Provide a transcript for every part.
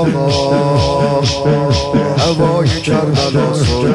آقا هوای کربلا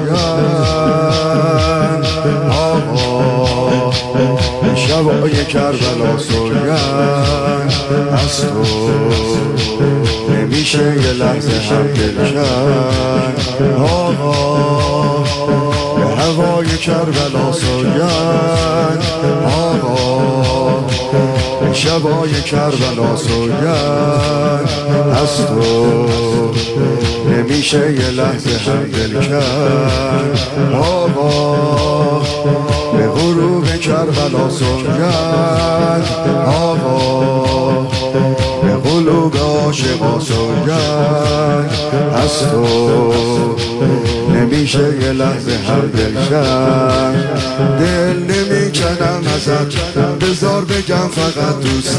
سوگند، آقا شبای کربلا سوگند، از تو نمیشه یه لحظه هم دل کند. آقا هوای کربلا سوگند، آقا شبای کربلا سوگند، از تو نمیشه یه لحظه هم دل کند. آقا به غروب کربلا سوگند، آقا به قلوب عاشقا سوگند، از تو نمیشه یه لحظه هم دل کند. دل نمیکنم ازت بذار بگم فقط دوست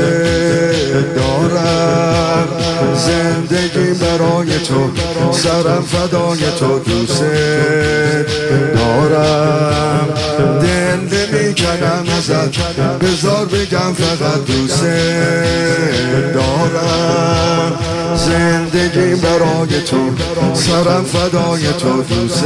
دارم، زندگی برای تو سرم فدای تو دوست دارم. دل نمیکنم ازت بذار بگم فقط دوست دارم، زندگی برای تو سرم فدای تو دوست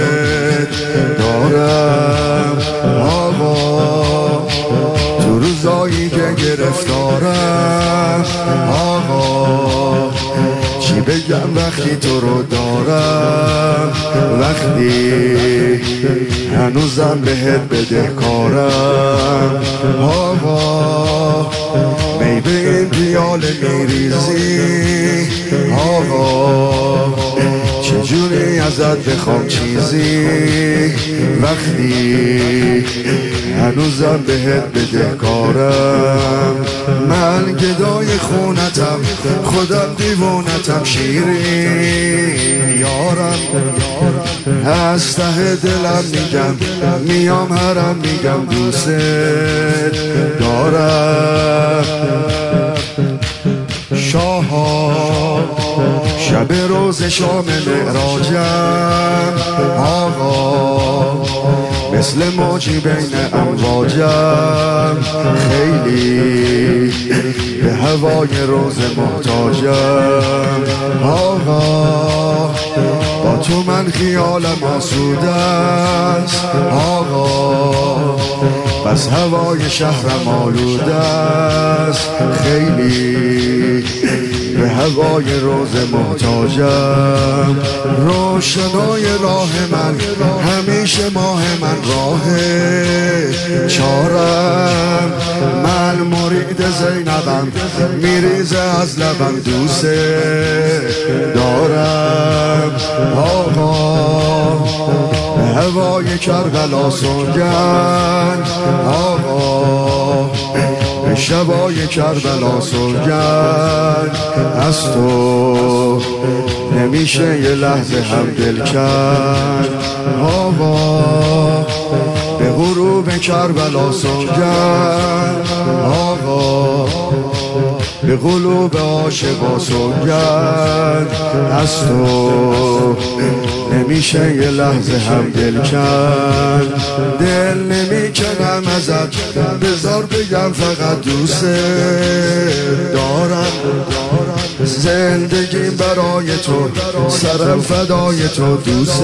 دارم. آقا تو روزایی که گرفتارم، آقا چی بگم وقتی تو رو دارم، وقتی هنوزم بهت بدهکارم. آقا می به این پیاله میریزی، آقا چجوری ازت بخوام چیزی وقتی هنوزم بهت بدهکارم. من گدای خونتم خودم دیوونتم شیرین یارم، از ته دلم میگم میام هرم میگم دوست دارم. شاها شب روز شام معراجم، آقا مثل موجی بین امواجم، خیلی به هوای روز محتاجم. آقا با تو من خیالم آسوده است، آقا بس هوای شهرم آلوده است، خیلی به هوای روز محتاجم. روشنای راه من همیشه ماه من راه چارم، من مرید زینبم میریزه از لبم دوست دارم. آقا هوای کربلا سوگند، آقا شبای کربلا سوگند، از تو نمیشه یه لحظه هم دل کند. آقا به غروب کربلا سوگند، آقا به قلوب عاشقا سوگند، از تو نمیشه یه لحظه هم دل کند. دل نمیکنم ازت بذار بگم فقط دوست دارم، زندگی برای تو سرم فدای تو دوست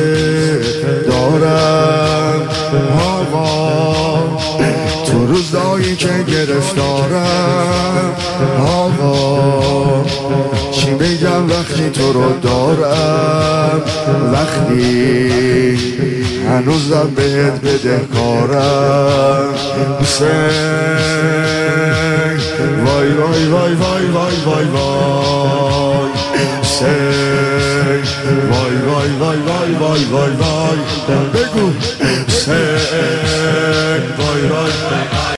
دارم. آقا تو روزایی که گرفتارم، آقا چی بگم وقتی تو رو دارم، وقتی هنوزم بهت بدهکارم. حسین وای وای وای وای وای وای وای، حسین وای وای وای وای وای وای وای، بگو حسین وای وای